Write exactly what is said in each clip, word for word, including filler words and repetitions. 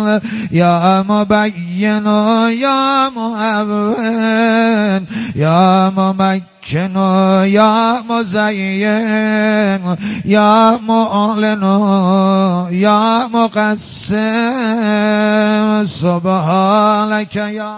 یا مبین یا معون یا ممکن یا مزین یا معلن یا مقسم سبحانك یا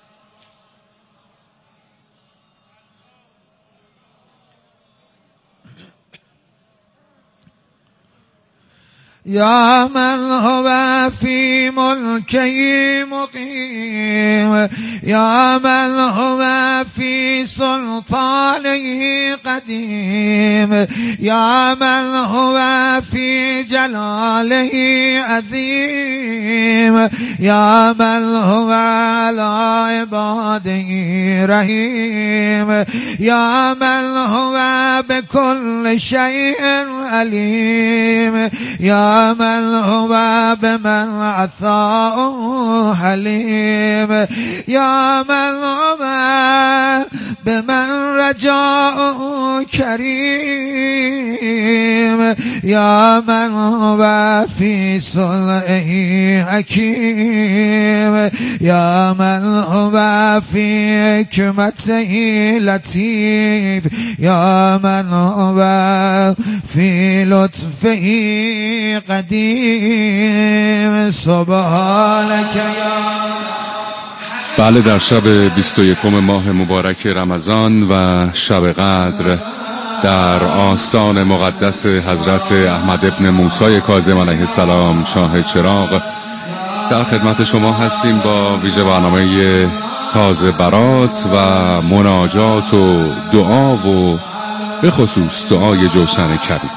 یا من هو فی ملکی مقیم یا من هو فی سلطانه قدیم یا من هو فی جلاله عظیم یا من هو علی عباده رحیم یا من هو بكل شیء علیم یا من هو بمن عطاء حلیم یا من هو بمن رجاء کریم یا من هو فی صلحه حکیم یا من هو فی حکمته لطیف یا من هو فی لطفه قدیم سبحانك یا. بله، در شب بیست و یکم ماه مبارک رمضان و شب قدر در آستان مقدس حضرت احمد ابن موسی کاظم علیه السلام شاه چراغ در خدمت شما هستیم با ویژه برنامه تازه برات و مناجات و دعا و به خصوص دعای جوشن کبیر.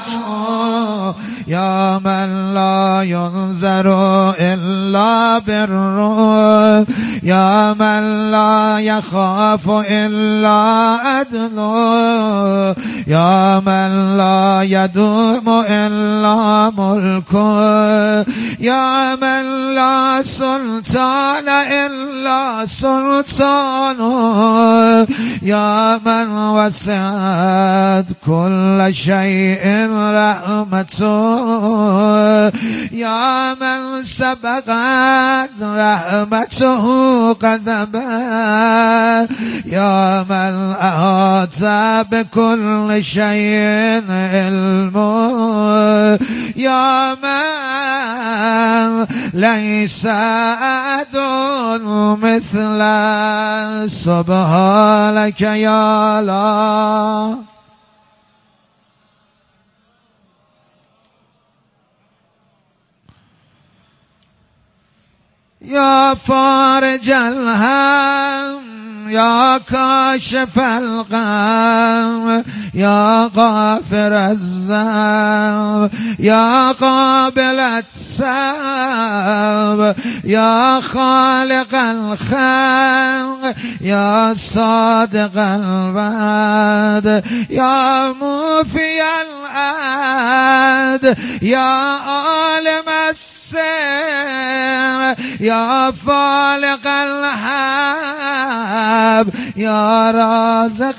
یا من لا ینظر الا بره یا من لا یخاف الا عدله یا من لا یدوم الا ملکه یا من لا سلطان الا سلطانه یا من وسعت كل شیء رحمته یا من سبقت رحمته قدمه یا من احاط بكل شیء علمه یا من لیس احد مثل سبحانك یا الله. یا فارج الهم یا کاشف الغم یا غافر الذنب یا قابل التوب یا خالق الخلق یا صادق الوعد یا موفی العهد یا عالم السر یا فالق الحب یا رازق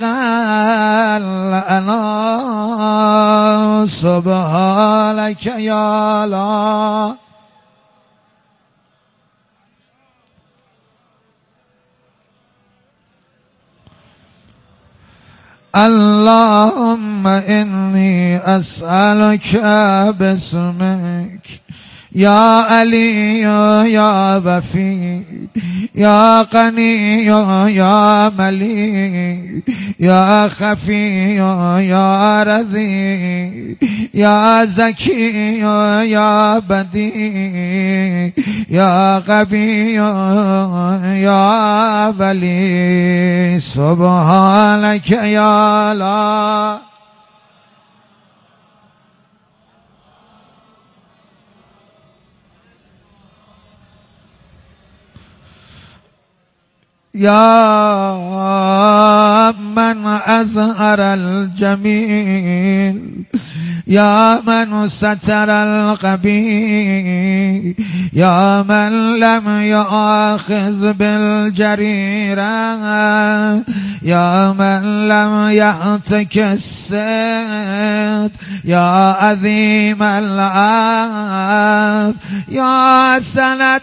الانام سبحانك یا الله. اللهم إني أسألك باسمك یا علی یا وفی یا غنی یا ملی یا خفی یا رضی یا زکی یا بدی یا قوی یا ولی سبحانك یا الله. یا من اظهر الجمیل یا من ستر القبیح يا من لم يؤاخذ بالجريرة يا من لم يهتك السيد يا عظيم العاب يا سند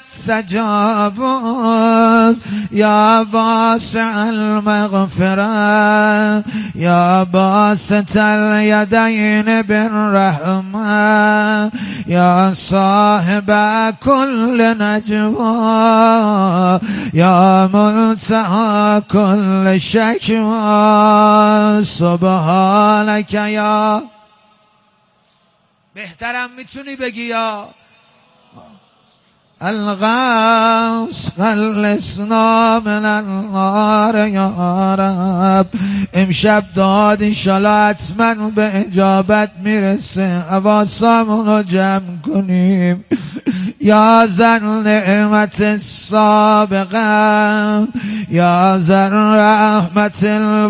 سجابوس يا واسع المغفرة يا باسط اليدين بالرحمة يا صاحب كل نجوى يا منتهى كل شكوى سبحانك يا بهترم میتونی بگی یا الغوث خلصنا من النار یا رب. امشب داد انشالله حتما به اجابت میرسه، حواسمون رو جمع کنیم. یا ذا نعمت السابقه یا ذا رحمت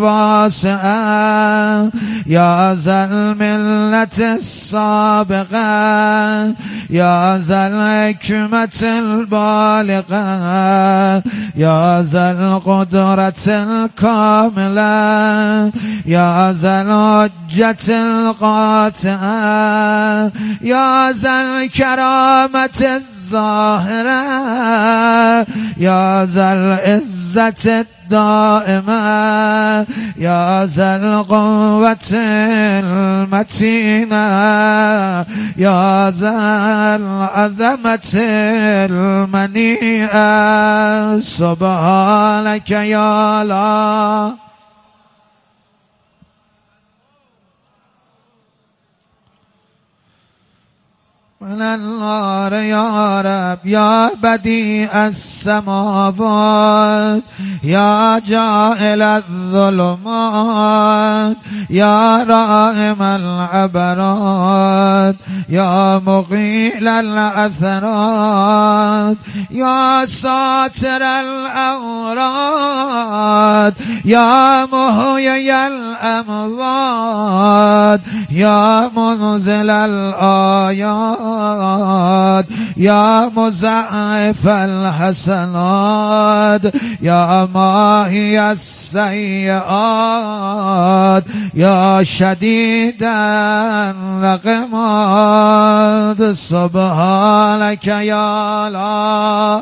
الواسعه یا ذا الملت السابقه یا ذا الحکمت البالغه یا ذا القدرت الكامله یا ذا الحجت القاطعه یا ذا الكرامت الظاهره یا ذا العزة الدائمة یا ذا القوة المتينة یا ذا العظمة المنيئة سبحانك یا الله. من النار یا رب یا بدیع السماوات یا جاعل الظلمات یا رائم العبرات یا مقیل الاثرات یا ساتر الاوراد یا محیی الاموات یا منزل الآیات یا مضاعف الحسنات یا ماهی السیئات یا شدید النقمات سبحانك یا الله.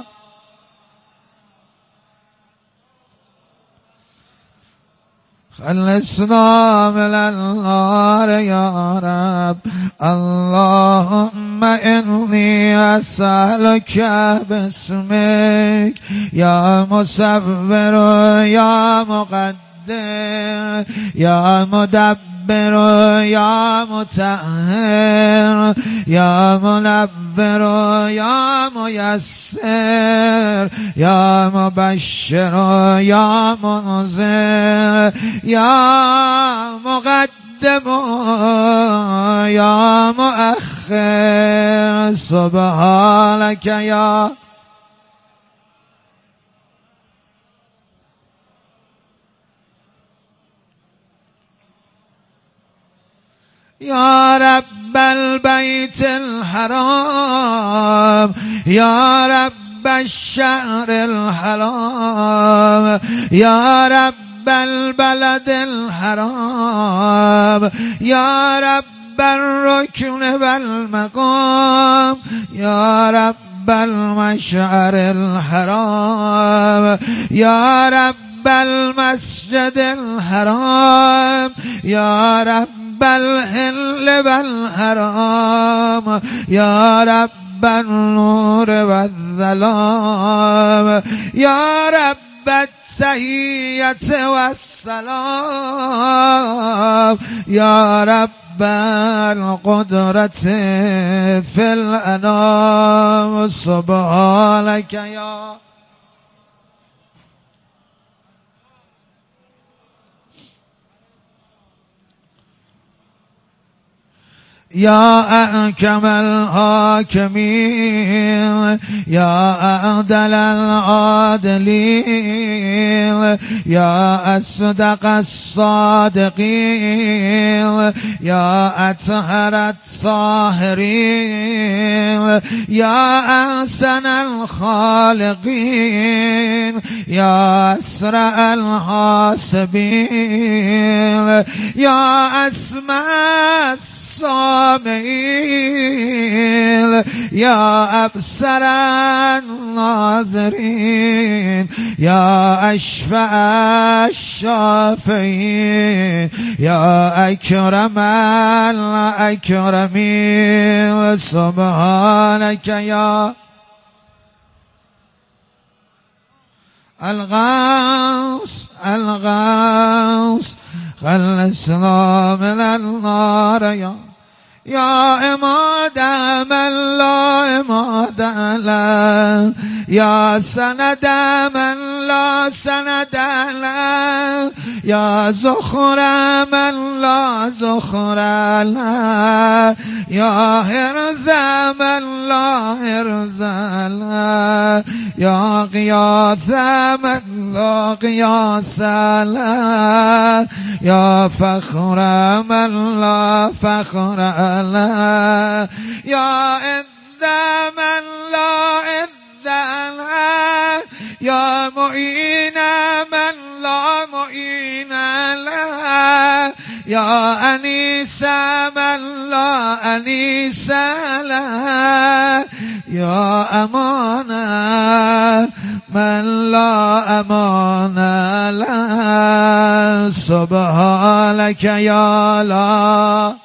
خلصنا من النار یا رب. اللهم إني أسألك باسمك یا مصور یا مقدر یا مدبر یا مطهر یا منور یا میسر یا مبشر یا منذر یا مقدر یا مؤخر سبحانك یا. یا رب البيت الحرام یا رب الشهر الحرام یا رب البلد الحرام یا رب الركن والمقام یا رب المشعر الحرام یا رب المسجد الحرام یا رب الحل والحرام یا رب النور والظلام یا رب التحية والسلام یا رب القدرة في الأنام سبحانك یا. یا احکم الحاکمین يا أعدل العادلين يا أصدق الصادقين يا أطهر الطاهرين يا أحسن الخالقين يا أسرع الحاسبين يا أسمع السامعين يا أبصر الناظرين يا أشفع الشافعين يا أكرم الأكرمين سبحانك يا الغوث الغوث خلصنا من النار يا يا عماد من لا عماد له يا سند من لا سند له يا زخر من لا زخر له يا هرز من لا هرز له يا غياث من لا غياث له يا فخر من لا فخر له يا عز من لا عز له يا معين من لا معين له يا أنيس من لا أنيس له يا أمان من لا أمان له سبحانك يا لا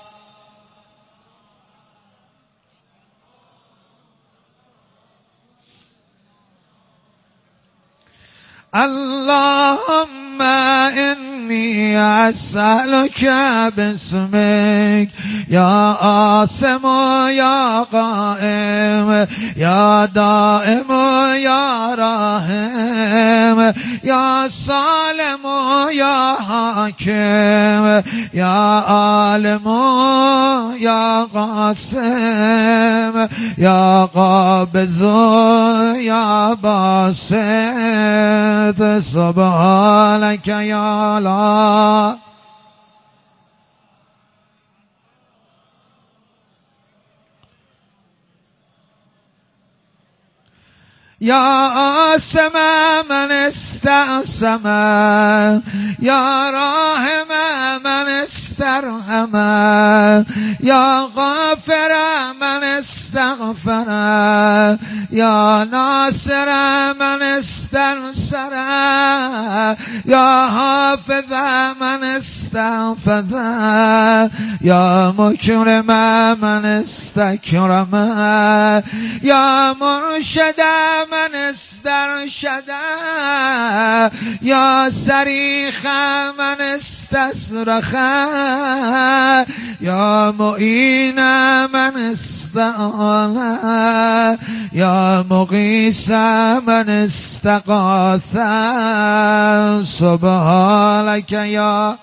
اللهم إني أسألك باسمك يا عاصم يا قائم يا دائم يا راحم يا سالم يا حاكم يا عالم يا قاسم يا قابض يا باسط سبحانك يا لا يا عاصم من استعصم يا راحم من استرحم يا غافر من استغفر يا ناصر من استنصر يا حافظ من استحفظ يا مكرم من استكرم يا مرشد من استرشد يا صريخ من استصرخ يا معين من استعان يا مغيث من استغاث سبحانك يا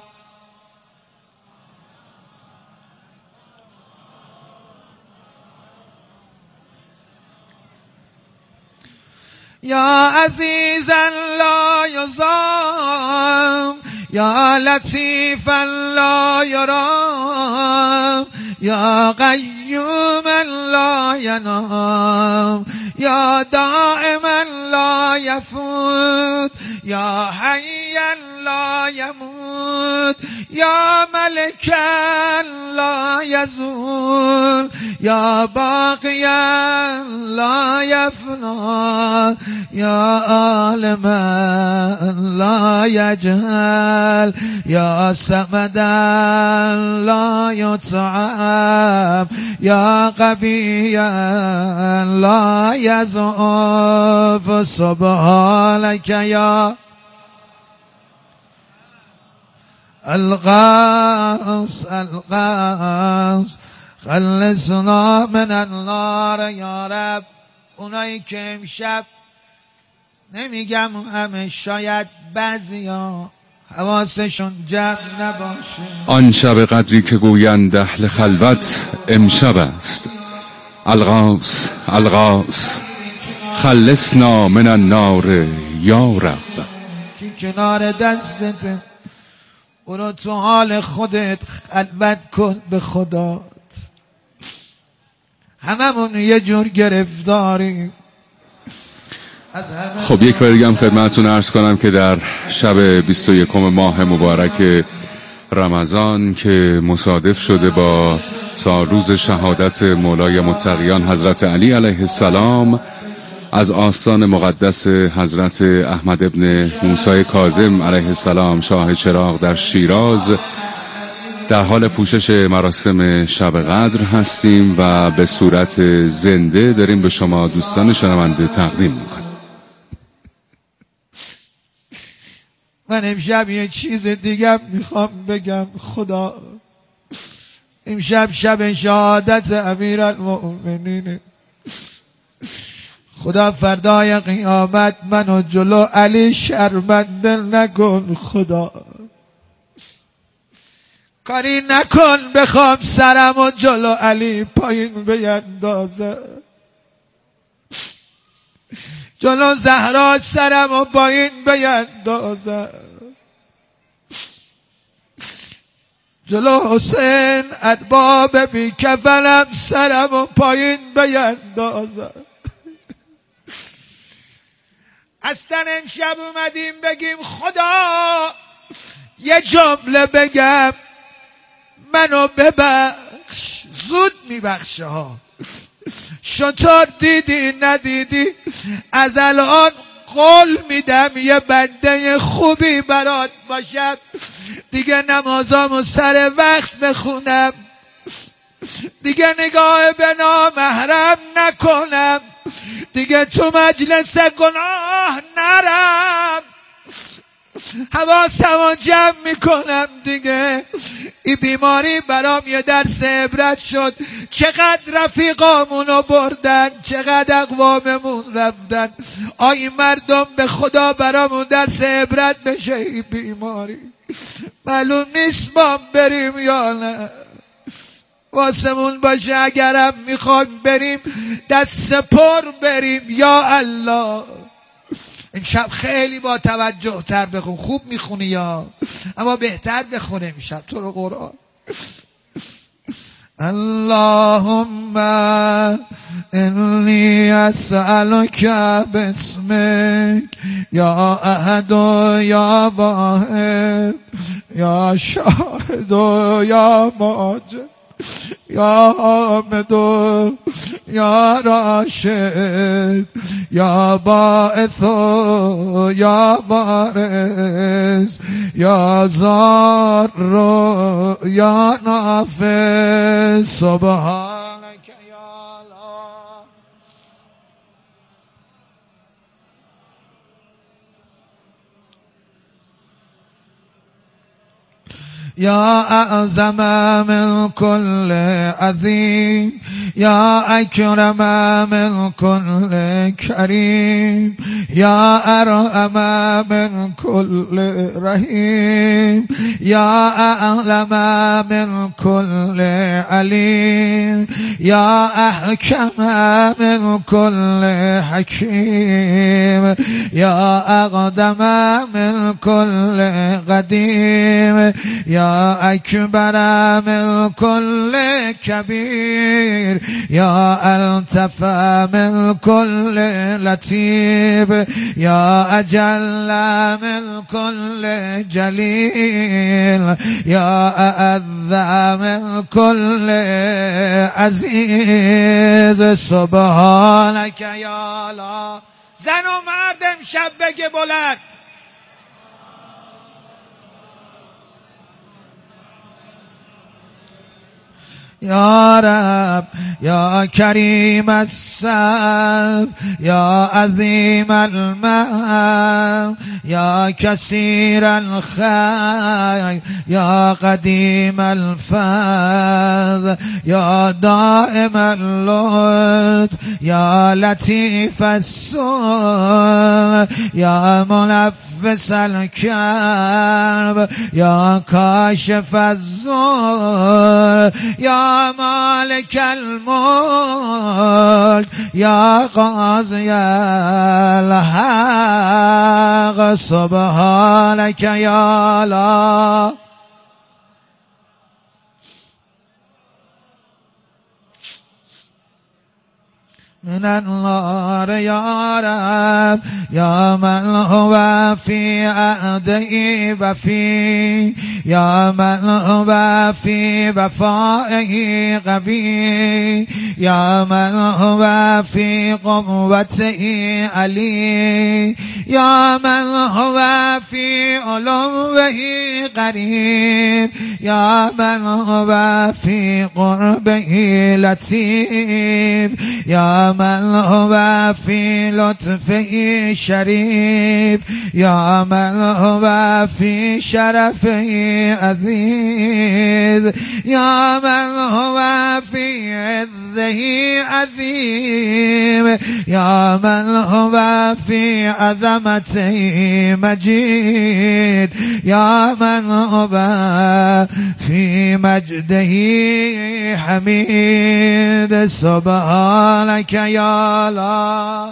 يا عزيزا لا يضام يا لطيفا لا يرام يا قيوما لا ينام يا دائما لا يفوت يا حيا لا يموت يا ملكا لا يزول يا باقيا لا يفنى يا عالما لا يجهل يا سمدا لا يطعم يا قويا لا يضعف سبحانك يا الغاص الغاص خلصنا من النار یا رب. اونایی که امشب نمیگم همه شاید بعضیا حواسشون جمع نباشه، آن شب قدری که گویند اهل خلوت امشب است. الغاث الغاث خلصنا من النار یا رب. کی کنار دستت برو تو حال خودت خلوت کن به خدات. هممون یه جور گرفتاریم. خب یک بار دیگه هم خدمتتون عرض کنم که در شب بیست و یکم ماه مبارک رمضان که مصادف شده با سالروز شهادت مولای متقیان حضرت علی علیه السلام، از آستان مقدس حضرت احمد ابن موسی کاظم علیه السلام شاه چراغ در شیراز در حال پوشش مراسم شب قدر هستیم و به صورت زنده داریم به شما دوستان شنونده تقدیم میکنیم. من امشب یه چیز دیگه میخوام بگم. خدا امشب شب شهادت امیرالمؤمنین. خدا فردای قیامت منو جلو علی شرمنده نکن. خدا کاری نکن بخوام سرمو جلو علی پایین بیندازه، جلو زهرا سرمو پایین بیندازه، جلو حسین ارباب بی کفنم سرمو پایین بیندازه. اصلا امشب اومدیم بگیم خدا یه جمله بگم منو ببخش. زود میبخشه ها. شطور دیدی ندیدی از الان قول میدم یه بنده خوبی برات باشم، دیگه نمازامو سر وقت بخونم، دیگه نگاه به نامحرم نکنم، دیگه تو مجلس گناه نرم، حواسمو جمع میکنم دیگه. این بیماری برام یه درس عبرت شد. چقدر رفیقامونو بردن، چقدر اقواممون رفتن. آی مردم به خدا برامون درس عبرت بشه. این بیماری معلوم نیست ما بریم یا نه. واسمون باشه اگرم میخوایم بریم دست پر بریم. یا الله امشب خیلی با توجه تر بخون. خوب میخونی یا اما بهتر بخون امشب تو رو قرآن. اللهم انی اسألک باسمک یا احد یا واحد یا شاهد یا ماجد یا حامد یا راشد یا باعث یا بارز یا زار یا نافع سبحانک یا الله. یا اعظم من کل عظیم یا اکرم من کل کریم یا ارحم من کل رحیم یا اعلم من کل علیم یا احکم من کل حکیم یا اقدم من کل قدیم یا اکبر من کل کبیر یا الطف من کل لطیف یا اجل من کل جلیل یا اعظ من کل عزیز سبحانک یا الله. زن و مرد امشب بگه بلند یا رب یا کریم الصف یا عظیم المن یا کثیر الخیر یا قدیم الفضل یا دائم اللطف یا لطیف الصنع یا منفس الکرب یا کاشف الضر یا يا مالك الملك يا قاضي الحق سبحانك يا الله من النار يا رب يا من هو في عهده وفي يا من هو في وفائه قوي يا من هو في قوته علي يا من هو في علوه قريب يا من هو في قربه لطيف يا من هو في لطفه شريف يا من هو في شرفه عزيز يا من هو في عزه عظيم يا من هو في عظمته مجيد يا من هو في مجده حميد سبحانك يا الله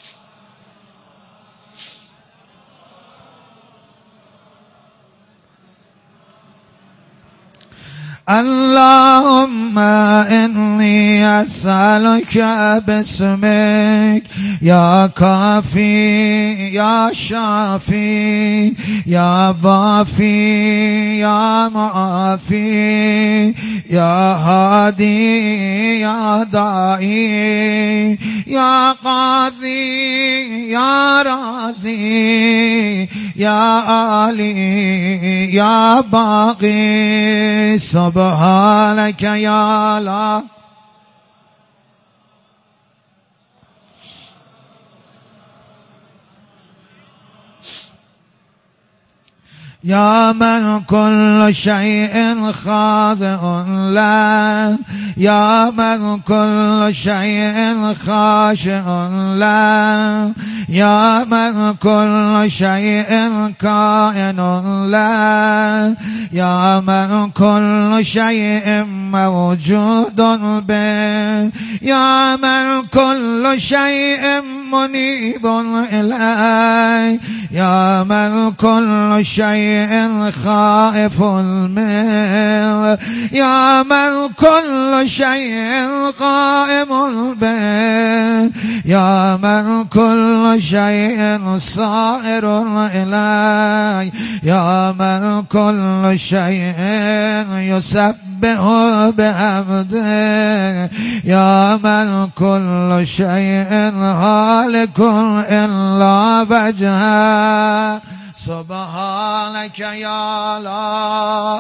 اللهم إني أسألك باسمك يا كافي يا شافي يا ضافي يا معافي يا هادي يا داعي يا قاضي يا رازي يا آلي يا باقي سبحانك يا الله يا من كل شيء خاضع له يا من كل شيء خاشع له يا من كل شيء كائن له يا من كل شيء موجود به يا من كل شيء منيب إليه يا من كل شيء خائف منه يا من كل شيء قائم به يا من كل شيء صائر إليه يا من كل شيء يسبح بحمده يا من كل شيء هالك إلا وجهه سبحانك يا الله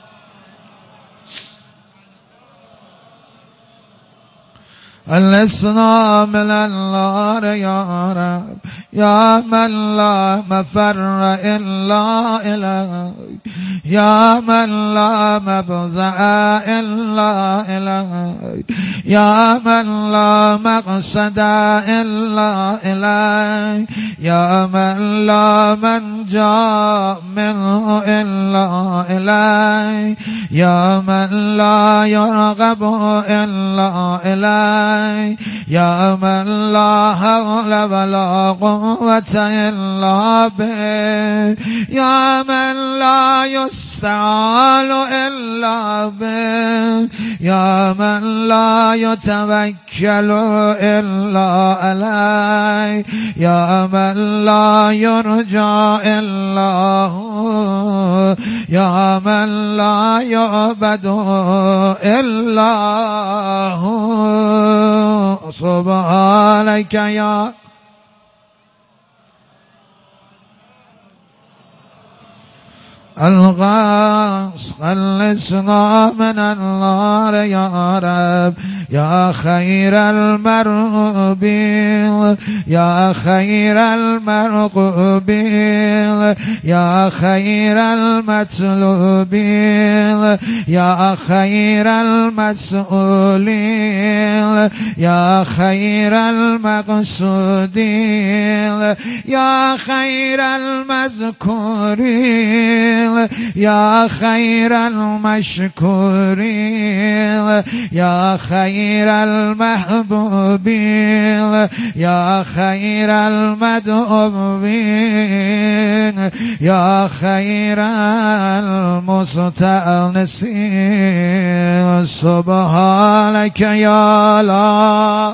ألسنا من النار يا رب يا من لا مفر إلا إليك يا من لا مفزع إلا إليك يا من لا مقصد إلا إليك يا من لا منجا منه إلا إليك يا من لا يرغب إلا إليك يا من لا حول ولا قوة إلا به يا من لا يستعان إلا به يا من لا يتوكل إلا عليه يا من لا يرجى إلا هو يا من لا يعبد إلا هو سبحانك يا الغاص خلصنا من النار يا رب يا خير المرغوبين يا خير المرغوبين يا خير المطلوبين يا خير المسؤولين يا خير المقصودين يا خير المذكورين یا خیر المشکورین یا خیر المحبوبین یا خیر المدعوین یا خیر المستأنسین سبحانك یا الله.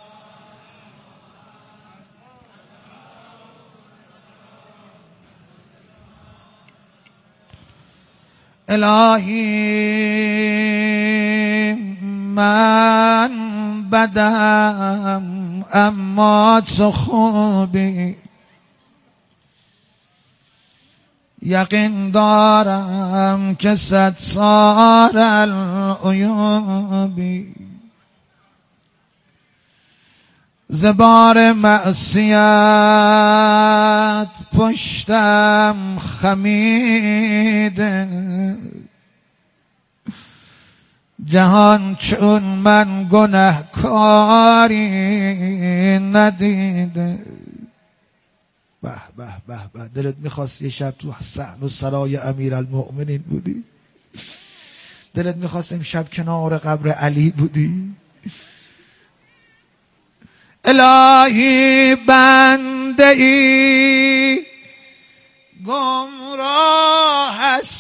الهی من بدم اما تو خوبی، یقین دارم که ستار العیوبی، زبار معصیت پشتم خمیده، جهان چون من گنهکاری ندیده. به به به به، دلت میخواست یه شب تو صحن و سرای امیرالمؤمنین بودی؟ دلت میخواست امشب کنار قبر علی بودی؟ الهی بنده ای گمراه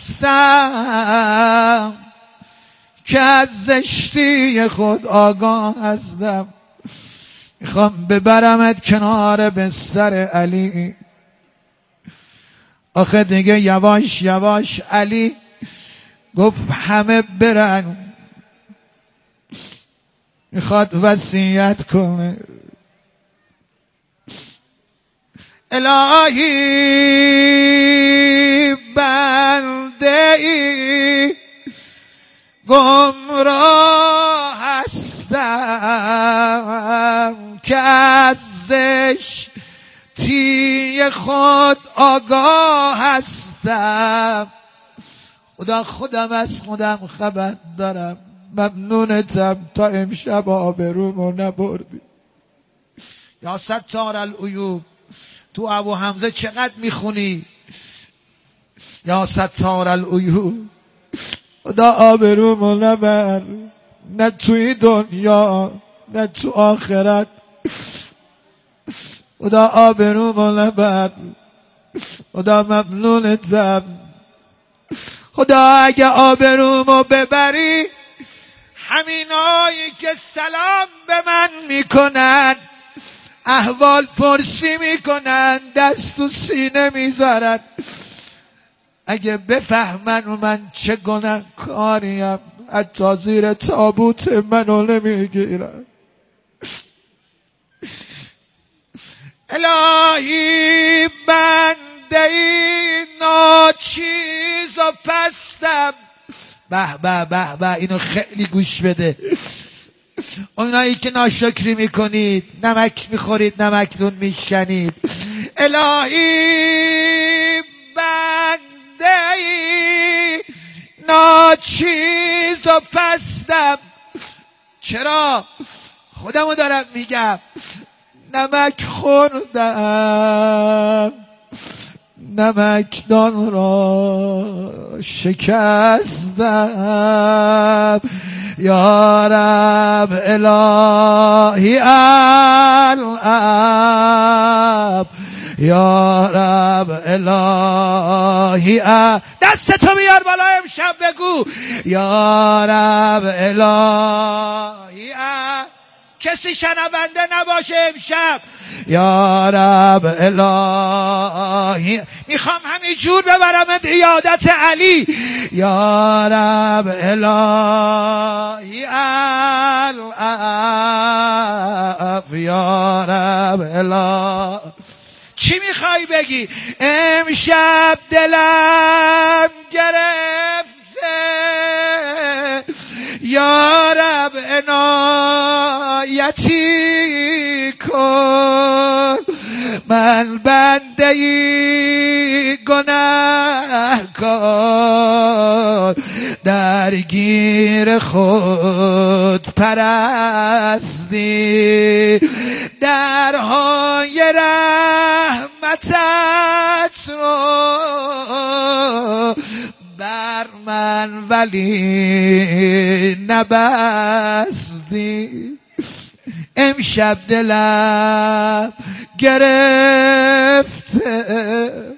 هستم که از زشتی خود آگاه هستم، میخوام ببرمت کنار بستر علی. آخه دیگه یواش یواش علی گفت همه برن، میخواد وصیت کنه. الهی بنده ای گمراه هستم که از زشتی خود آگاه هستم. خدا خودم از خودم خبر دارم، ممنونتم تا امشب آبرومو نبردی. یا ستار العیوب، تو ابو حمزه چقدر میخونی یا ستار العیوب، خدا آبرومو نبر، نه توی دنیا نه تو آخرت. خدا آبرومو نبر، خدا ممنونتم. خدا اگه آبرومو ببری، همینایی که سلام به من میکنن، احوال پرسی میکنن، دست تو سینه میذارن، اگه بفهمن من چه گناهکاریم، حتی زیر تابوت منو نمیگیرن. الهی بنده ای ناچیز و پستم. به به به به، اینو خیلی گوش بده. اونایی که ناشکری میکنید، نمک میخورید، نمکتون میشکنید. الهی بنده ای ناچیز و پستم. چرا؟ خودمو دارم میگم، نمک خوردم، نمکدان را شکستم. یا رب الهی الاب، یا رب الهی الاب. دستتو بیار بالا امشب بگو یا رب الهی الاب. کسی شنونده نباشه امشب. یا رب الهی، میخوام همینجور ببرمت عیادت علی. یا رب الهی العف، یا رب الهی. چی میخوای بگی؟ امشب دلم گرفته، یا رب عنایتی کن، من بندهی گناهکار، درگیر خود پرستی، درهای رحمتت رو من ولی نبستی. امشب دلم گرفته